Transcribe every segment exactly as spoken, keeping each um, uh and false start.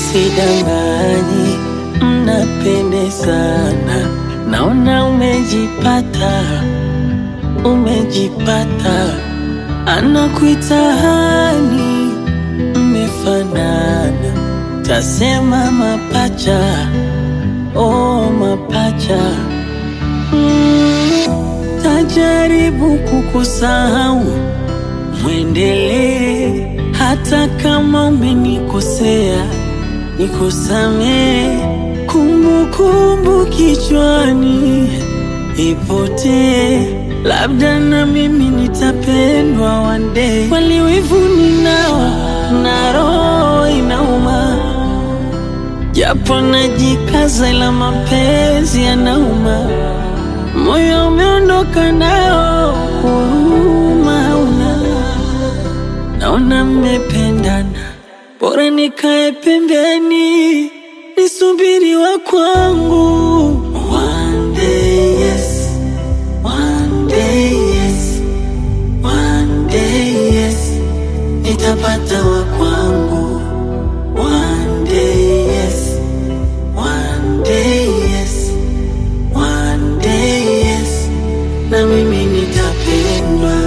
Sidanganyi, mnapendezana. Naona umejipata, umejipata. Anakuita hani, mmefanana. Tasema mapacha, oh mapacha. mm, Tajaribu kukusahau, mwendelee. Hata kama umenikosea, nikusamee. Kumbukumbu kichwani ipotee, labda na mimi nitapendwa one day. Waliwivu ninao na roho inauma, japo najikaza ila mapenzi yanauma. Moyo umeondoka nao, huruma hauna. Naona mmependana, bora nikae pembeni, nisubiri wa kwangu. One day yes, one day yes, one day yes, nitapata wa kwangu. One day yes, one day yes, one day yes, na mimi nitapendwa.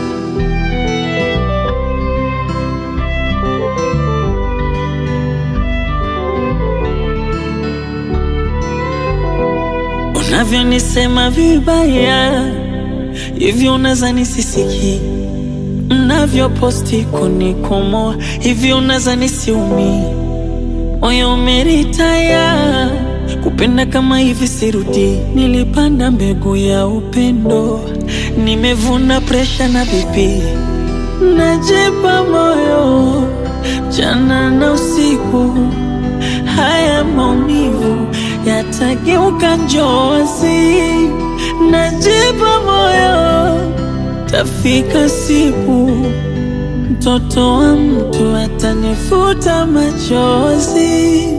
Unavyonisema vibaya, hivyo unaza nisisiki. Unavyo posti kunikomoa, hivyo unaza nisiumi. Moyo umeritaya, kupenda kama hivi sirudi. Nilipanda mbegu ya upendo, nimevuna presha na bibi. Najipa moyo, mchana na usiku. Haya maumivu yatageuka njozi. Najipa moyo, tafika siku mtoto wa mtu atanifuta machozi.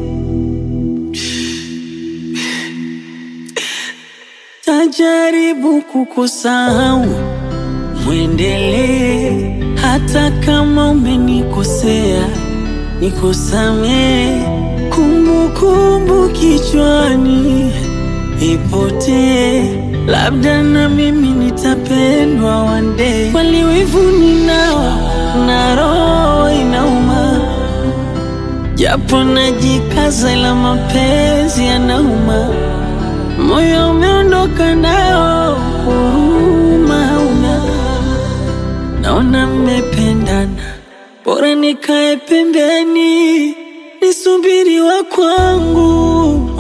Tajaribu kukusahau, mwendelee. Hata kama umenikosea, nikusamee. Kumbukumbu kichwani ipotee, labda na mimi nitapendwa one day. Waliwivu ninao na roho inauma, japo najikaza ila mapenzi yanauma. Moyo umeondoka nao, huruma hauna. Naona mmependana, bora nikae pembeni, nisubiri wa kwangu.